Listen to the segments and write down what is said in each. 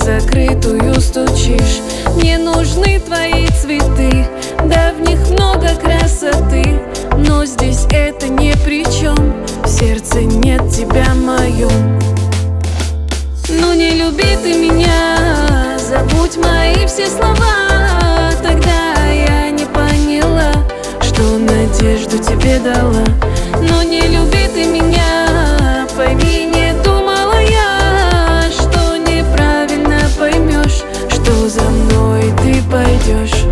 закрытую стучишь. Мне нужны твои цветы, да в них много красоты, но здесь это ни при чем, в сердце нет тебя моем. Ну не люби ты меня, забудь мои все слова. Тогда я не поняла, что надежду тебе дала. Но не люби ты меня, пойми, не думала я, что неправильно поймешь, что за мной ты пойдешь.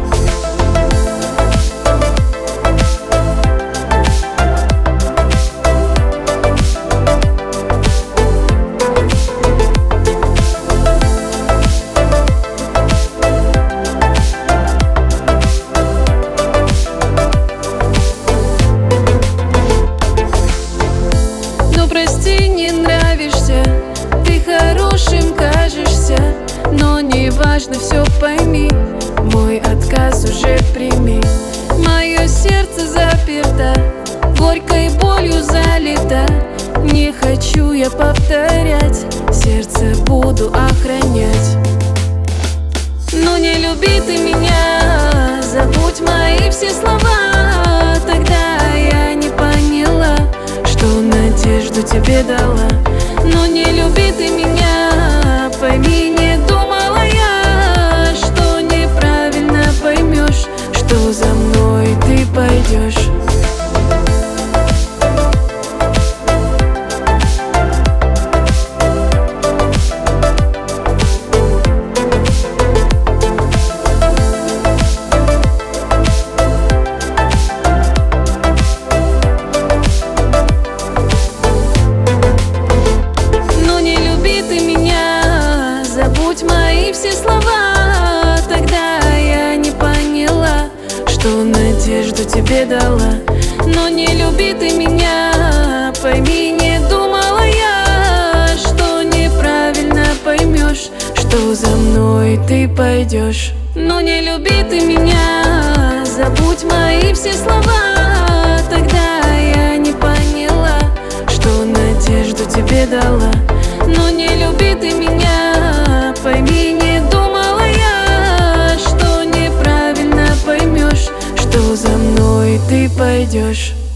Прости, не нравишься, ты хорошим кажешься, но не важно, все пойми, мой отказ уже прими. Мое сердце заперто, горькой болью залито, не хочу я повторять, сердце буду охранять. Но не люби ты меня, забудь мои все слова. Тогда я не поняла, что надежду тебе дала. Но не люби ты меня, пойми, не думала я, что неправильно поймешь, что за мной ты пойдешь. Забудь мои все слова. Тогда я не поняла, что надежду тебе дала. Но не люби ты меня, пойми, не думала я, что неправильно поймешь, что за мной ты пойдешь. Но не люби ты меня, забудь мои все слова. Тогда я не поняла, что надежду тебе дала. Но не люби ты меня, пойми, не думала я, что неправильно поймешь, что за мной ты пойдешь.